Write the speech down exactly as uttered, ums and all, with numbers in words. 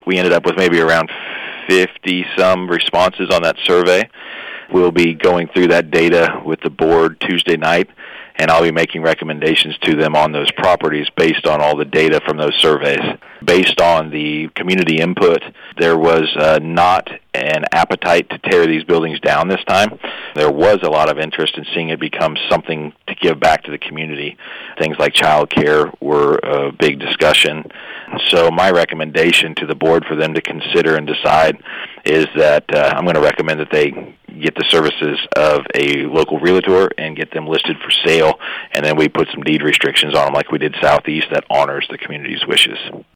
we ended up with maybe around fifty-some responses on that survey. We'll be going through that data with the board Tuesday night, and I'll be making recommendations to them on those properties based on all the data from those surveys. Based on the community input, there was uh, not an appetite to tear these buildings down this time. There was a lot of interest in seeing it become something to give back to the community. Things like child care were a big discussion. So my recommendation to the board for them to consider and decide is that uh, I'm going to recommend that they get the services of a local realtor and get them listed for sale, and then we put some deed restrictions on them like we did Southeast that honors the community's wishes.